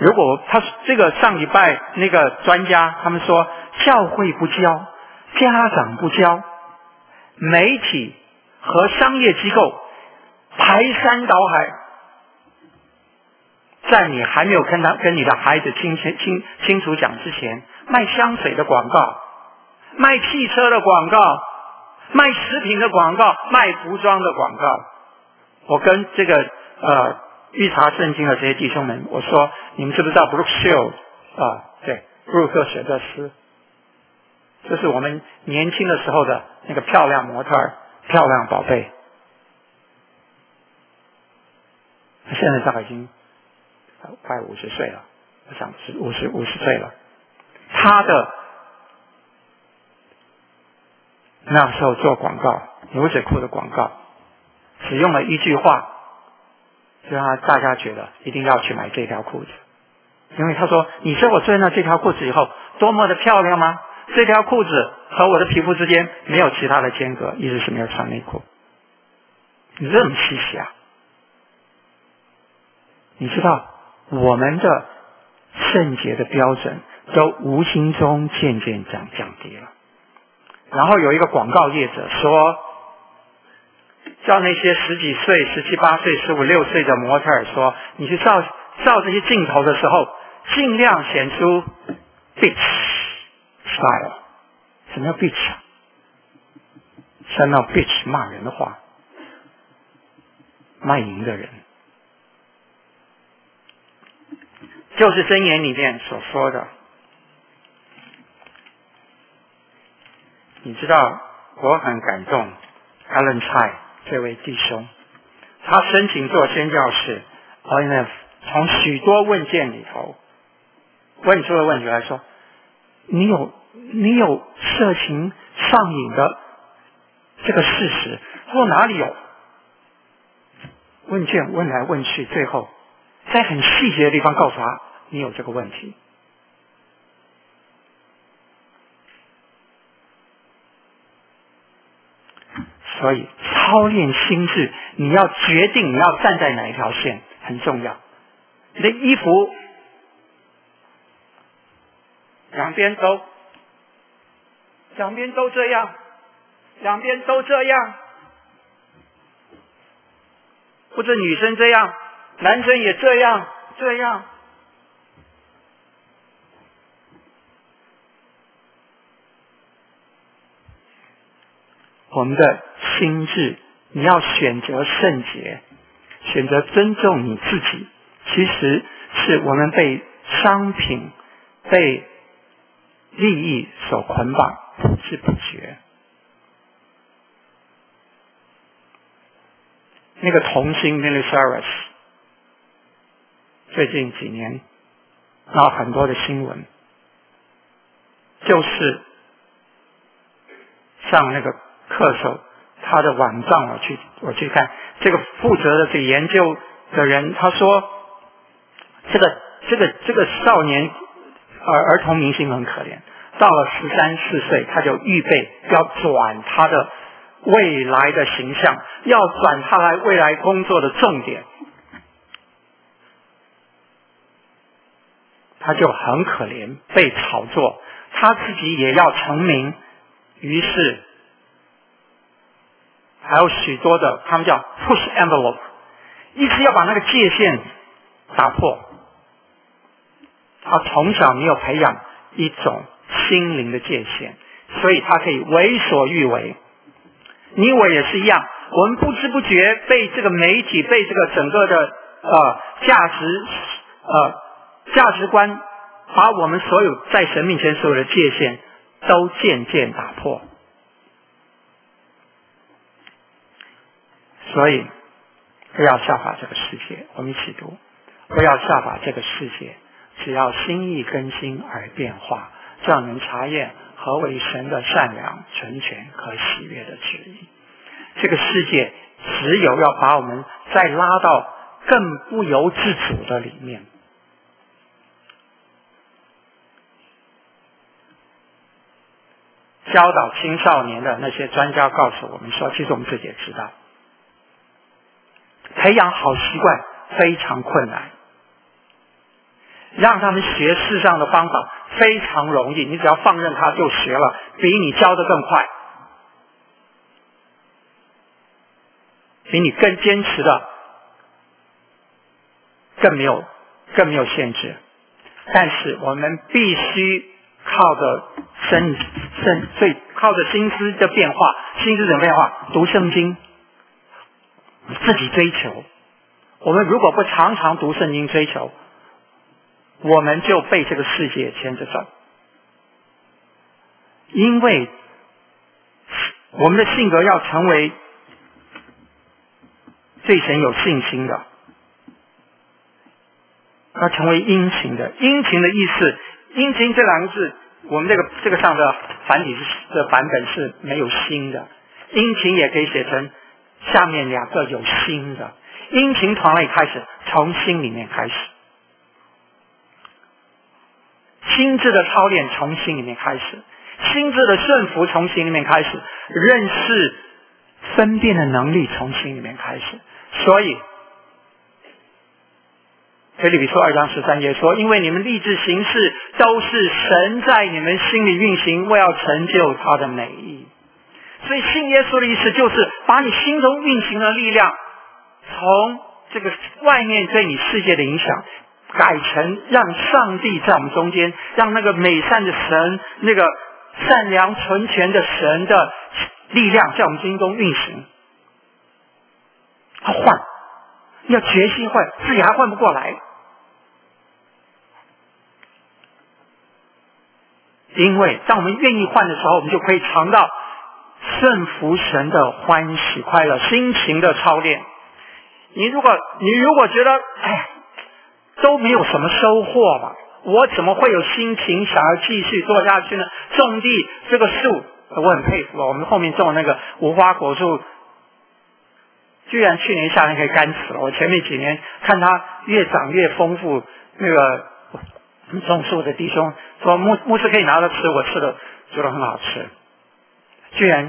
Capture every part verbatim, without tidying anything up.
如果他这个上礼拜那个专家他们说，教会不教，家长不教，媒体和商业机构排山倒海，在你还没有跟他跟你的孩子清清清清楚讲之前，卖香水的广告，卖汽车的广告，卖食品的广告，卖服装的广告。我跟这个呃预查圣经的这些弟兄们，我说你们知不知道 Brooke Shields 啊？对，布鲁克雪德斯，这是我们年轻的时候的那个漂亮模特儿，漂亮宝贝。他现在大概已经快五十岁了，我想是五十五十岁了。他的那时候做广告，牛仔裤的广告，只用了一句话，就让大家觉得一定要去买这条裤子。因为他说，你知道我穿了这条裤子以后多么的漂亮吗？这条裤子和我的皮肤之间没有其他的间隔，意思是没有穿内裤。你这么稀奇啊？你知道我们的圣洁的标准都无形中渐渐降降低了。然后有一个广告业者说，叫那些十几岁、十七八岁、十五六岁的模特儿说，你去照照这些镜头的时候，尽量显出 bitch style。什么叫 bitch 啊？像那 bitch 骂人的话，卖淫的人。就是箴言里面所说的。你知道我很感动 Alan Chai 这位弟兄，他申请做宣教士 ，I N F 从许多问卷里头问出了问题来说，你有你有色情上瘾的这个事实？他说哪里有？问卷问来问去，最后在很细节的地方告诉他你有这个问题。所以操练心智，你要决定你要站在哪一条线很重要。你的衣服两边都两边都这样，两边都这样，不止女生这样，男生也这样这样。我们的心智，你要选择圣洁，选择尊重你自己，其实是我们被商品、被利益所捆绑，不知不觉。那个童星 Miley Cyrus 最近几年闹很多的新闻，就是像那个恪守他的网站，我去我去看这个负责的这个研究的人，他说这个这个这个少年儿儿童明星很可怜，到了十三四岁他就预备要转他的未来的形象，要转他来未来工作的重点，他就很可怜，被炒作，他自己也要成名，于是还有许多的他们叫 push envelope， 一直要把那个界限打破。他从小没有培养一种心灵的界限，所以他可以为所欲为。你我也是一样，我们不知不觉被这个媒体，被这个整个的呃价值呃价值观，把我们所有在神面前所有的界限都渐渐打破。所以不要效法这个世界，我们一起读，不要效法这个世界，只要心意更新而变化，这样能查验何为神的善良、纯全和喜悦的旨意。这个世界只有要把我们再拉到更不由自主的里面。教导青少年的那些专家告诉我们说，其实我们自己也知道，培养好习惯非常困难。 让他们学世上的方法非常容易，你只要放任他就学了，比你教的更快，比你更坚持的更没有更没有限制。但是我们必须靠着生生最靠着心思的变化，心思的变化，读圣经，自己追求。我们如果不常常读圣经追求，我们就被这个世界牵着走。因为我们的性格要成为对神有信心的，要成为殷勤的。殷勤的意思，殷勤这两个字，我们这个这个上的繁体的版本是没有心的，殷勤也可以写成下面两个有心的。殷勤从哪里开始？从心里面开始。心智的操练从心里面开始，心智的顺服从心里面开始，认识分辨的能力从心里面开始。所以腓立比书二章十三节说，因为你们立志行事都是神在你们心里运行，为要成就他的美意。所以信耶稣的意思就是把你心中运行的力量从这个外面对你世界的影响改成让上帝在我们中间，让那个美善的神，那个善良纯全的神的力量在我们心中运行。要换，要决心换，自己还换不过来。因为当我们愿意换的时候，我们就可以尝到顺服神的欢喜快乐，心情的操练。你如果你如果觉得哎都没有什么收获吧，我怎么会有心情想要继续做下去呢？种地这个树，我很佩服，我们后面种的那个无花果树，居然去年夏天可以干死了。我前面几年看它越长越丰富，那个种树的弟兄说牧牧师可以拿着吃，我吃的觉得很好吃，居然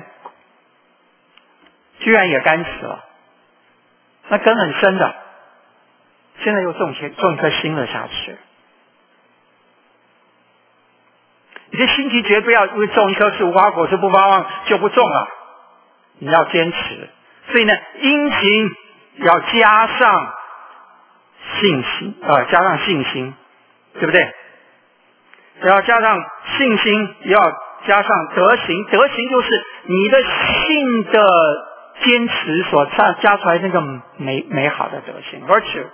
居然也干死了。那根很深的，现在又种些种一颗新的下去。你的心情绝不要因为种一棵树无花果树不发旺就不种了，你要坚持。所以呢，殷勤要加上信心，呃，加上信心，对不对？要加上信心，要加上德行。德行就是你的信的坚持所加加出来那个美美好的德行 virtue。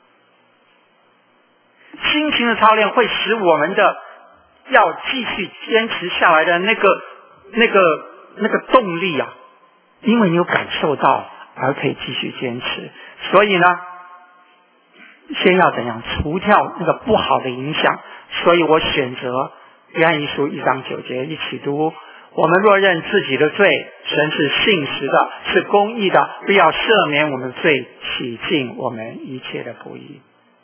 心情的操练会使我们的要继续坚持下来的那个那个那个动力啊，因为你有感受到而可以继续坚持。所以呢，先要怎样除掉那个不好的影响。所以我选择约翰一书一章九节一起读，我们若认自己的罪，神是信实的，是公义的，必要赦免我们的罪，洗净我们一切的不义。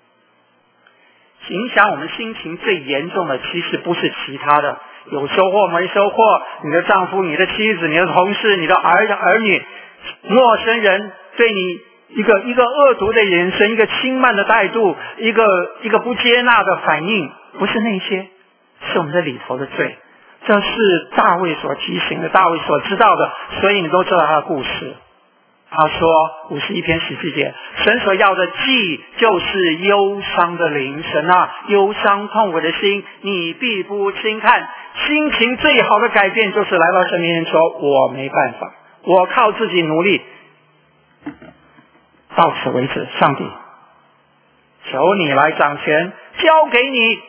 影响我们心情最严重的其实不是其他的，有收获没收获，你的丈夫、你的妻子、你的同事、你的儿儿女、陌生人对你一个一个恶毒的眼神，一个轻慢的态度，一个一个不接纳的反应，不是那些，是我们的里头的罪。这是大卫所提醒的，大卫所知道的，所以你都知道他的故事。他说五十一篇十四节，神所要的祭就是忧伤的灵，神啊，忧伤痛苦的心你必不轻看。心情最好的改变就是来到神面前说，我没办法，我靠自己努力，到此为止，上帝求你来掌权，交给你。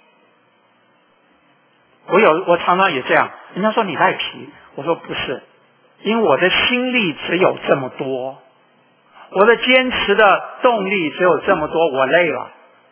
我有我常常也这样，人家说你赖皮，我说不是，因为我的心力只有这么多，我的坚持的动力只有这么多，我累了。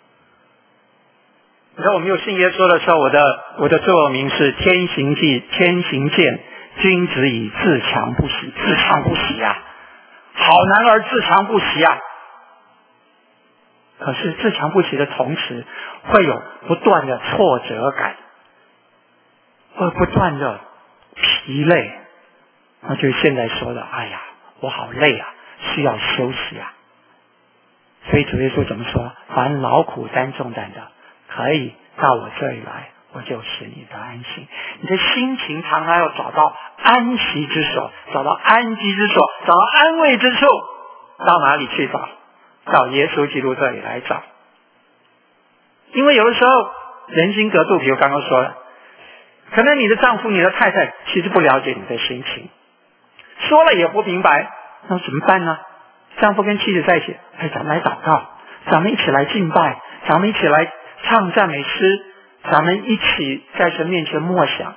你知道我没有信耶稣的时候，我的我的座右铭是天行健，天行健，君子以自强不息。自强不息啊，好男儿自强不息啊。可是自强不息的同时，会有不断的挫折感，会不断的疲累。那就是现在说的，哎呀，我好累啊，需要休息啊。所以主耶稣怎么说？凡劳苦担重担的， 可以到我这里来，我就是你的安息。你的心情常常要找到安息之所，找到安居之所，找到安慰之处。到哪里去找？到耶稣基督这里来找。因为有的时候人心隔肚皮，我刚刚说了，可能你的丈夫你的太太其实不了解你的心情，说了也不明白，那怎么办呢？丈夫跟妻子在一起，哎，咱们来祷告，咱们一起来敬拜，咱们一起来唱赞美诗，咱们一起在神面前默想。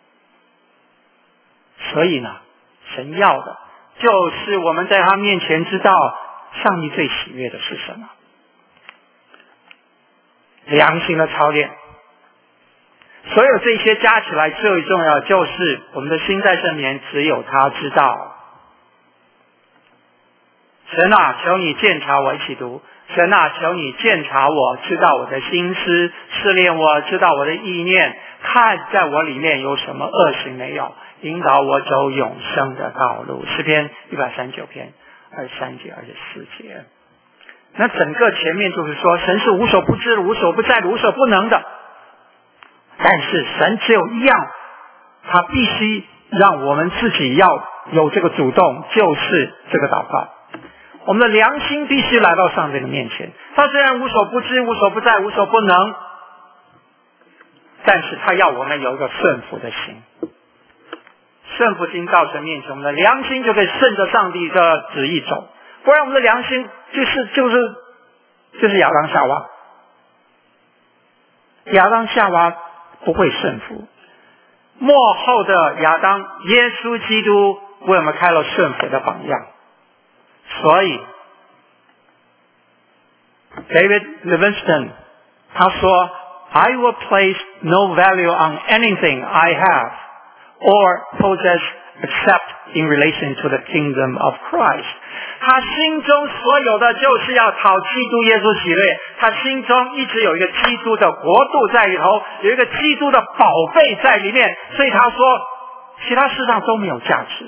所以呢，神要的就是我们在他面前知道上帝最喜悦的是什么。良心的操练，所有这些加起来最重要的就是我们的心在圣前只有他知道。神啊，求你鉴察我，一起读。神啊，求你鉴察我，知道我的心思，试炼我，知道我的意念，看在我里面有什么恶行没有，引导我走永生的道路。诗篇一百三十九篇二十三节二十四节。那整个前面就是说，神是无所不知、无所不在、无所不能的，但是神只有一样，他必须让我们自己要有这个主动，就是这个祷告。我们的良心必须来到上帝的面前。他虽然无所不知、无所不在、无所不能，但是他要我们有一个顺服的心。顺服心到神面前，我们的良心就可以顺着上帝的旨意走。不然我们的良心就是就是就是亚当夏娃，亚当夏娃不会顺服。末后的亚当耶稣基督为我们开了顺服的榜样。所以 David Livingstone 他说 I will place no value on anything I have or possess except in relation to the kingdom of Christ。 他心中所有的就是要讨基督耶稣喜悦，他心中一直有一个基督的国度在里头，有一个基督的宝贝在里面，所以他说其他世上都没有价值，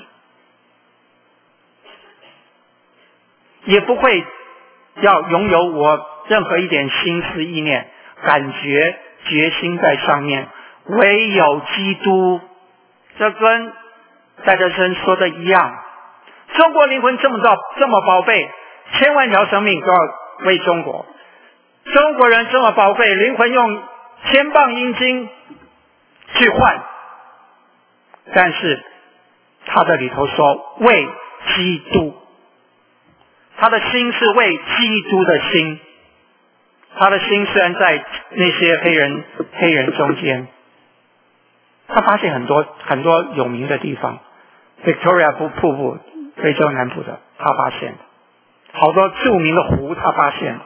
也不会要拥有我任何一点心思意念感觉决心在上面，唯有基督。这跟戴德生说的一样，中国灵魂这么大这么宝贝，千万条生命都要为中国，中国人这么宝贝，灵魂用千磅阴金去换，但是他的里头说为基督，他的心是为基督的心，他的心虽然在那些黑人黑人中间，他发现很多很多有名的地方 Victoria 瀑布非洲南部的他发现了，好多著名的湖他发现了，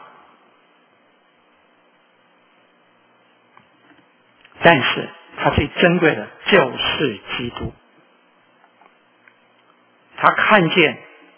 但是他最珍贵的就是基督。他看见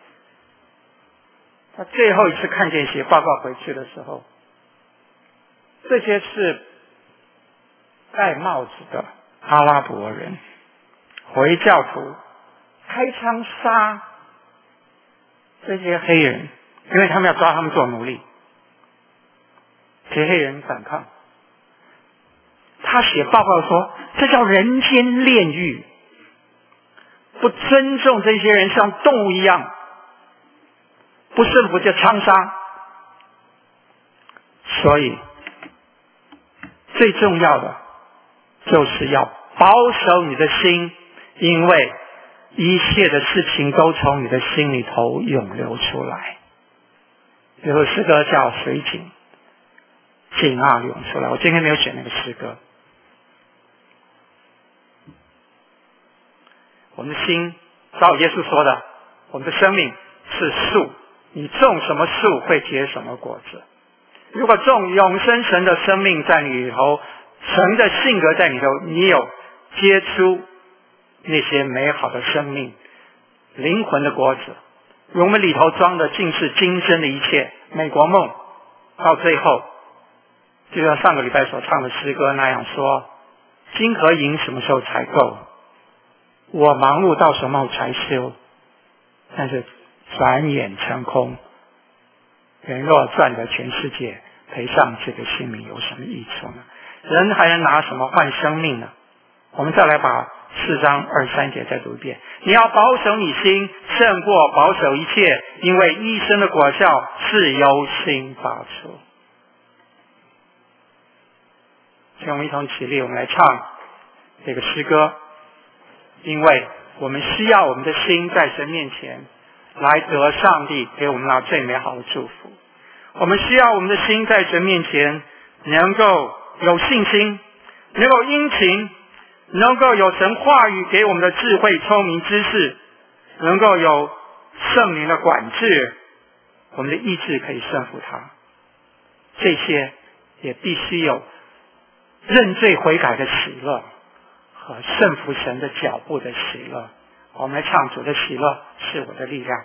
他最后一次看见写报告回去的时候，这些是戴帽子的阿拉伯人回教徒开枪杀这些黑人，因为他们要抓他们做奴隶，这些黑人反抗。他写报告说这叫人间炼狱，不尊重这些人像动物一样，不顺服就枪杀。所以最重要的就是要保守你的心，因为一切的事情都从你的心里头涌流出来。有个诗歌叫水井，井啊涌出来，我今天没有选那个诗歌。我们的心照耶稣说的，我们的生命是树，你种什么树会结什么果子。如果种永生神的生命在你里头，神的性格在你里头，你有结出那些美好的生命灵魂的果子。我们里头装的尽是今生的一切美国梦，到最后就像上个礼拜所唱的诗歌那样说，金和银什么时候才够，我忙碌到什么才休，但是转眼成空。人若赚得全世界， 赔上这个性命有什么益处呢？人还能拿什么换生命呢？我们再来把四章二十三节再读一遍。你要保守你心，胜过保守一切，因为一生的果效是由心发出。请我们一同起立，我们来唱这个诗歌。因为我们需要我们的心在神面前来得上帝给我们那最美好的祝福。我们需要我们的心在神面前能够有信心，能够殷勤，能够有神话语给我们的智慧、聪明、知识，能够有圣灵的管制，我们的意志可以胜服它。这些也必须有认罪悔改的喜乐和胜服神的脚步的喜乐。我们来唱主的喜乐是我的力量。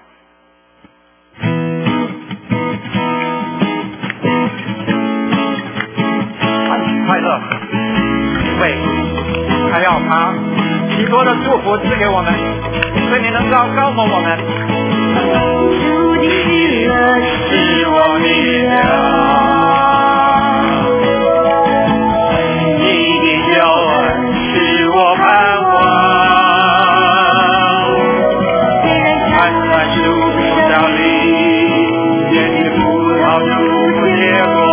快乐，因为他要把许多的祝福赐给我们，所以你能够高摩我们。主的喜乐是我力量，你的救恩是我盼望。看看树效力，见你葡萄树结果。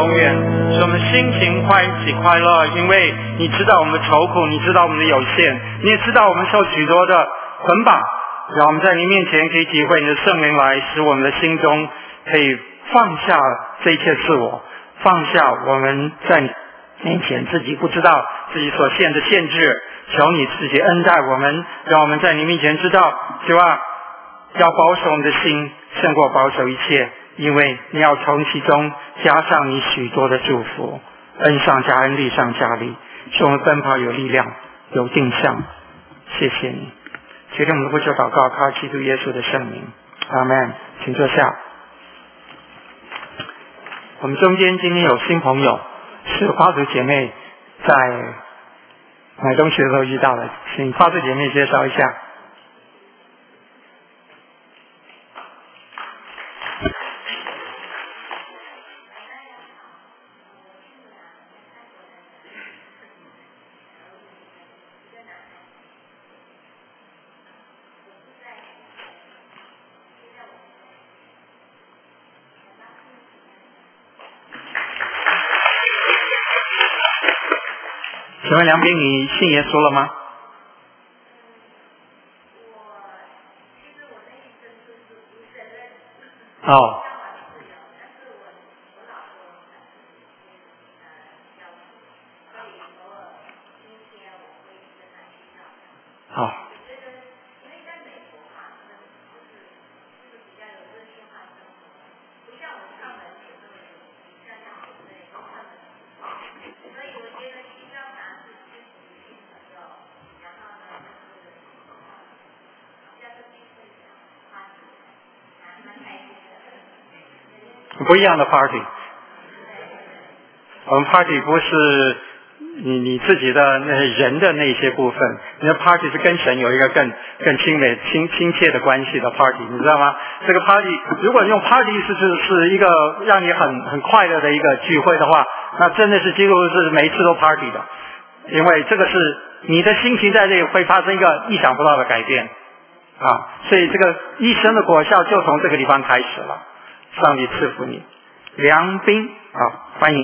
永远，使我们心情欢喜快乐，因为你知道我们的愁苦，你知道我们的有限，你也知道我们受许多的捆绑，让我们在你面前可以体会你的圣灵来，使我们的心中可以放下这一切自我，放下我们在你面前自己不知道自己所陷的限制，求你自己恩待我们，让我们在你面前知道，主啊，要保守我们的心胜过保守一切，因为你要从其中加上你许多的祝福，恩上加恩，利上加利，使我们奔跑有力量，有定向。谢谢你，决定我们不求祷告，靠基督耶稣的圣名，阿们。请坐下。我们中间今天有新朋友，是花族姐妹在买东西的时候遇到的，请花族姐妹介绍一下。请问梁斌，你信耶稣了吗？哦，好，不一样的 party。我们 party 不是你你自己的那人的那些部分，你的 party 是跟神有一个更更亲美亲亲切的关系的 party， 你知道吗？这个 party 如果用 party 是是是一个让你很很快乐的一个聚会的话，那真的是几乎是每一次都 party 的，因为这个是你的心情在这里会发生一个意想不到的改变啊，所以这个一生的果效就从这个地方开始了。上帝赐福你，梁斌，好，欢迎。